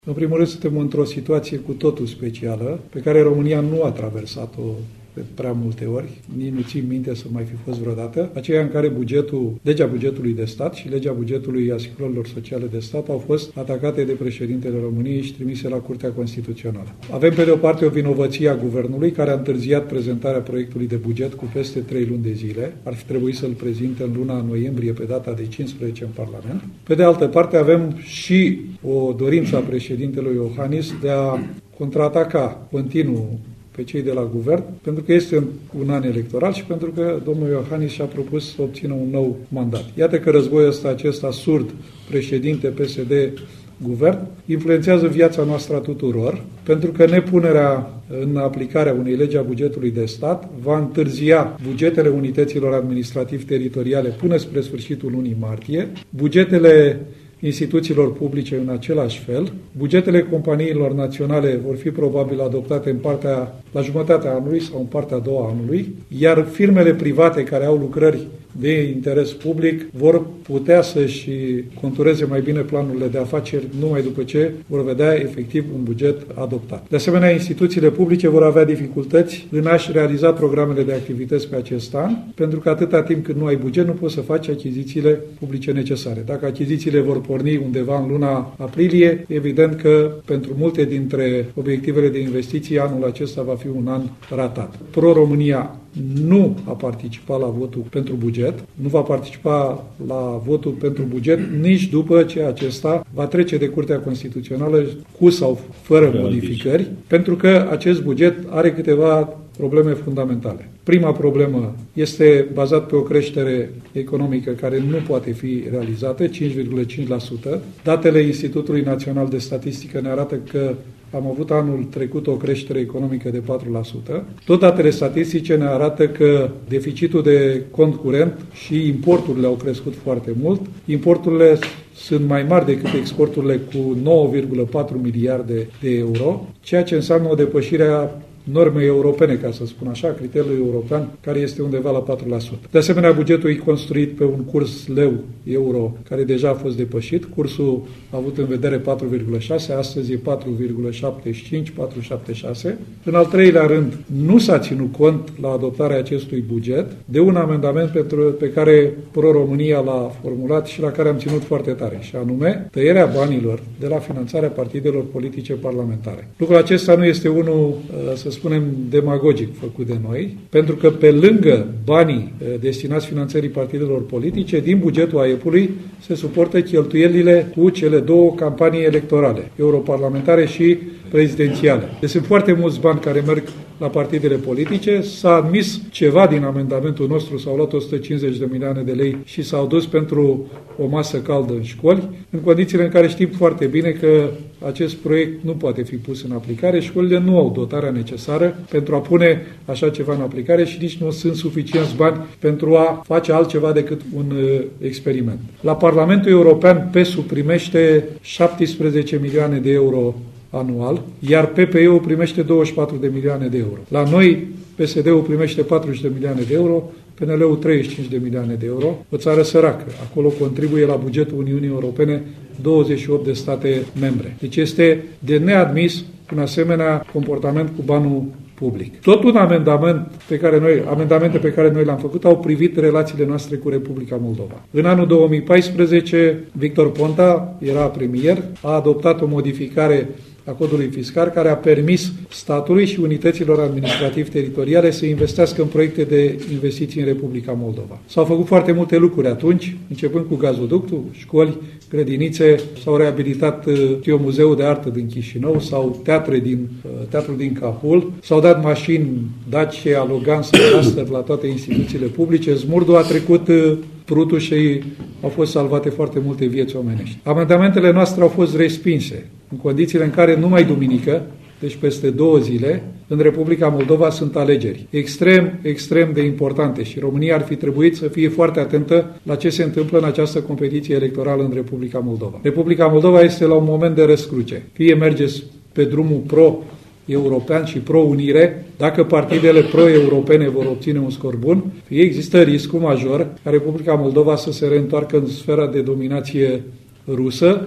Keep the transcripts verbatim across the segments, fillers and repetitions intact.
În primul rând, suntem într-o situație cu totul specială, pe care România nu a traversat-o de prea multe ori, nici nu țin minte să mai fi fost vreodată, aceea în care bugetul, legea bugetului de stat și legea bugetului asigurărilor sociale de stat au fost atacate de președintele României și trimise la Curtea Constituțională. Avem pe de o parte o vinovăție a guvernului care a întârziat prezentarea proiectului de buget cu peste trei luni de zile. Ar fi trebuit să-l prezinte în luna noiembrie pe data de cincisprezece în Parlament. Pe de altă parte avem și o dorință a președintelui Iohannis de a contraataca continuu pe cei de la guvern, pentru că este un an electoral și pentru că domnul Iohannis și-a propus să obțină un nou mandat. Iată că războiul ăsta, acesta surd, președinte P S D-guvern, influențează viața noastră a tuturor, pentru că nepunerea în aplicarea unei legi a bugetului de stat va întârzia bugetele unităților administrativ-teritoriale până spre sfârșitul lunii martie, bugetele instituțiilor publice în același fel. Bugetele companiilor naționale vor fi probabil adoptate în partea, la jumătatea anului sau în partea a doua anului, iar firmele private care au lucrări de interes public vor putea să-și contureze mai bine planurile de afaceri numai după ce vor vedea efectiv un buget adoptat. De asemenea, instituțiile publice vor avea dificultăți în a-și realiza programele de activități pe acest an, pentru că atâta timp cât nu ai buget, nu poți să faci achizițiile publice necesare. Dacă achizițiile vor porni undeva în luna aprilie, evident că pentru multe dintre obiectivele de investiții, anul acesta va fi un an ratat. Pro-România nu a participat la votul pentru buget, nu va participa la votul pentru buget nici după ce acesta va trece de Curtea Constituțională cu sau fără modificări, pentru că acest buget are câteva probleme fundamentale. Prima problemă este bazat pe o creștere economică care nu poate fi realizată, cinci virgulă cinci la sută. Datele Institutului Național de Statistică ne arată că am avut anul trecut o creștere economică de patru la sută. Tot datele statistice ne arată că deficitul de cont curent și importurile au crescut foarte mult. Importurile sunt mai mari decât exporturile cu nouă virgulă patru miliarde de euro, ceea ce înseamnă o depășire a normei europene, ca să spun așa, criteriul european, care este undeva la patru la sută. De asemenea, bugetul e construit pe un curs leu-euro, care deja a fost depășit. Cursul a avut în vedere patru virgulă șase, astăzi e patru virgulă șaptezeci și cinci, patru virgulă șaptezeci și șase. În al treilea rând, nu s-a ținut cont la adoptarea acestui buget de un amendament pentru, pe care Pro-România l-a formulat și la care am ținut foarte tare, și anume tăierea banilor de la finanțarea partidelor politice parlamentare. Lucrul acesta nu este unul, să spunem, demagogic făcut de noi, pentru că pe lângă banii destinați finanțării partidelor politice, din bugetul A E P-ului se suportă cheltuielile cu cele două campanii electorale, europarlamentare și prezidențiale. Deci sunt foarte mulți bani care merg la partidele politice. S-a admis ceva din amendamentul nostru, s-au luat o sută cincizeci de milioane de lei și s-au dus pentru o masă caldă în școli, în condițiile în care știm foarte bine că acest proiect nu poate fi pus în aplicare. Școlile nu au dotarea necesară pentru a pune așa ceva în aplicare și nici nu sunt suficienți bani pentru a face altceva decât un uh, experiment. La Parlamentul European, P E S-ul primește șaptesprezece milioane de euro anual, iar P P E-ul primește douăzeci și patru de milioane de euro. La noi, P S D-ul primește patruzeci de milioane de euro, P N L-ul treizeci și cinci de milioane de euro, o țară săracă. Acolo contribuie la bugetul Uniunii Europene douăzeci și opt de state membre. Deci este de neadmis un asemenea comportament cu banul public. Tot un amendament pe care noi, amendamente pe care noi le-am făcut au privit relațiile noastre cu Republica Moldova. În anul două mii paisprezece, Victor Ponta era premier, a adoptat o modificare a codului fiscal care a permis statului și unităților administrativ-teritoriale să investească în proiecte de investiții în Republica Moldova. S-au făcut foarte multe lucruri atunci, începând cu gazoductul, școli, grădinițe, s-au reabilitat uh, muzeul de artă din Chișinău sau teatre din, uh, teatrul din Cahul, s-au dat mașini Dacia, Logan sau Duster la toate instituțiile publice, Smurdu a trecut uh, prutul și au fost salvate foarte multe vieți omenești. Amendamentele noastre au fost respinse în condițiile în care numai duminică, deci peste două zile, în Republica Moldova sunt alegeri extrem, extrem de importante și România ar fi trebuit să fie foarte atentă la ce se întâmplă în această competiție electorală în Republica Moldova. Republica Moldova este la un moment de răscruce. Fie mergeți pe drumul pro-european și pro-unire, dacă partidele pro-europene vor obține un scor bun, fie există riscul major ca Republica Moldova să se reîntoarcă în sfera de dominație rusă,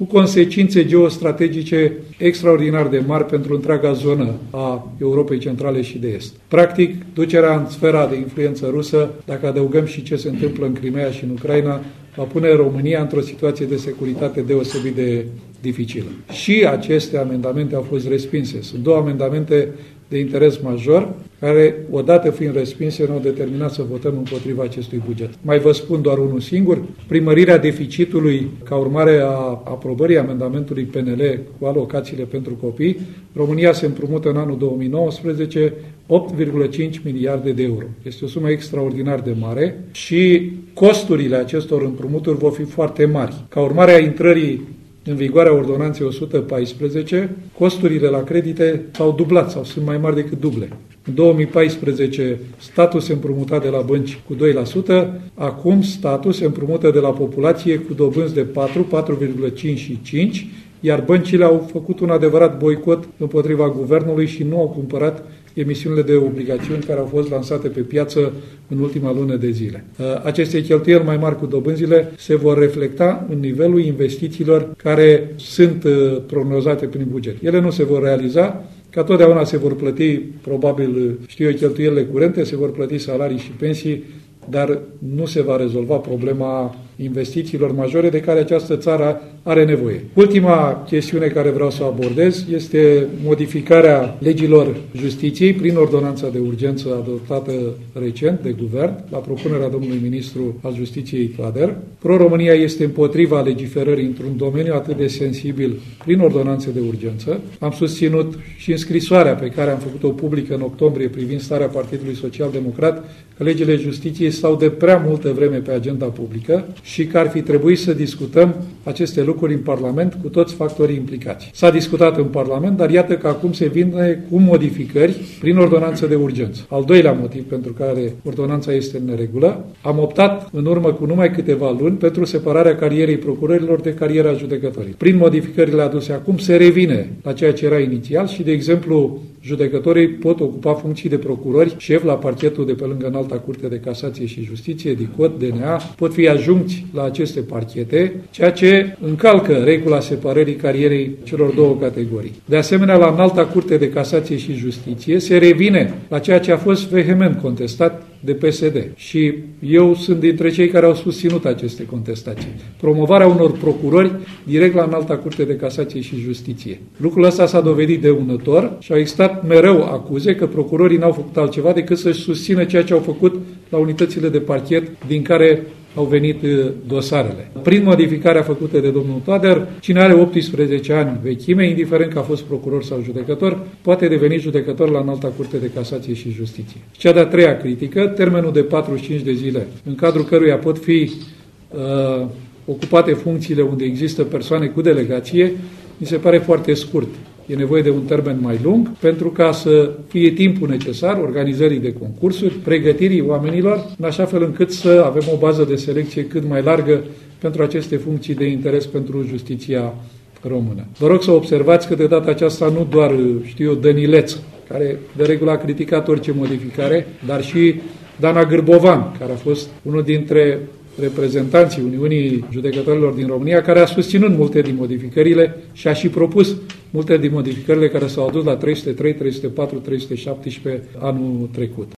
cu consecințe geostrategice extraordinar de mari pentru întreaga zonă a Europei Centrale și de Est. Practic, ducerea în sfera de influență rusă, dacă adăugăm și ce se întâmplă în Crimea și în Ucraina, va pune România într-o situație de securitate deosebit de dificilă. Și aceste amendamente au fost respinse. Sunt două amendamente de interes major, care, odată fiind respinse, ne-au determinat să votăm împotriva acestui buget. Mai vă spun doar unul singur, primărirea deficitului ca urmare a aprobării amendamentului P N L cu alocațiile pentru copii, România se împrumută în anul două mii nouăsprezece opt virgulă cinci miliarde de euro. Este o sumă extraordinar de mare și costurile acestor împrumuturi vor fi foarte mari. Ca urmare a intrării în vigoarea ordonanței o sută paisprezece, costurile la credite s-au dublat sau sunt mai mari decât duble. În două mii paisprezece statul se împrumuta de la bănci cu doi la sută, acum statul se împrumută de la populație cu dobânzi de patru, patru virgulă cinci și cinci, iar băncile au făcut un adevărat boicot împotriva guvernului și nu au cumpărat emisiunile de obligațiuni care au fost lansate pe piață în ultima lună de zile. Aceste cheltuieli mai mari cu dobânzile se vor reflecta în nivelul investițiilor care sunt prognozate prin buget. Ele nu se vor realiza, ca totdeauna se vor plăti, probabil, știu eu, cheltuielile curente, se vor plăti salarii și pensii, dar nu se va rezolva problema investițiilor majore de care această țară are nevoie. Ultima chestiune care vreau să o abordez este modificarea legilor justiției prin ordonanța de urgență adoptată recent de guvern, la propunerea domnului ministru al Justiției Toader. Pro-România este împotriva legiferării într-un domeniu atât de sensibil prin ordonanțe de urgență. Am susținut și în scrisoarea pe care am făcut-o publică în octombrie privind starea Partidului Social Democrat că legile justiției stau de prea multă vreme pe agenda publică și că ar fi trebuit să discutăm aceste lucruri în Parlament cu toți factorii implicați. S-a discutat în Parlament, dar iată că acum se vine cu modificări prin ordonanță de urgență. Al doilea motiv pentru care ordonanța este în neregulă, am optat în urmă cu numai câteva luni pentru separarea carierei procurorilor de cariera judecătorii. Prin modificările aduse acum se revine la ceea ce era inițial și, de exemplu, judecătorii pot ocupa funcții de procurori, șef la parchetul de pe lângă Înalta Curte de Casație și Justiție, DICOT, D N A, pot fi ajunți la aceste parchete, ceea ce încalcă regula separării carierei celor două categorii. De asemenea, la Înalta Curte de Casație și Justiție se revine la ceea ce a fost vehement contestat de P S D. Și eu sunt dintre cei care au susținut aceste contestații. Promovarea unor procurori direct la Înalta Curte de Casație și Justiție. Lucrul ăsta s-a dovedit dăunător și au existat mereu acuze că procurorii n-au făcut altceva decât să-și susțină ceea ce au făcut la unitățile de parchet din care au venit dosarele. Prin modificarea făcută de domnul Toader, cine are optsprezece ani vechime, indiferent că a fost procuror sau judecător, poate deveni judecător la Înalta Curte de Casație și Justiție. Cea de-a treia critică, termenul de patruzeci și cinci de zile, în cadrul căruia pot fi uh, ocupate funcțiile unde există persoane cu delegație, mi se pare foarte scurt. E nevoie de un termen mai lung pentru ca să fie timpul necesar organizării de concursuri, pregătirii oamenilor, în așa fel încât să avem o bază de selecție cât mai largă pentru aceste funcții de interes pentru justiția română. Vă rog să observați că de data aceasta nu doar, știu eu, Dănileț, care de regulă a criticat orice modificare, dar și Dana Gârbovan, care a fost unul dintre reprezentanții Uniunii Judecătorilor din România, care a susținut multe din modificările și a și propus multe din modificările care s-au adus la trei sute trei, trei sute patru, trei sute șaptesprezece anul trecut.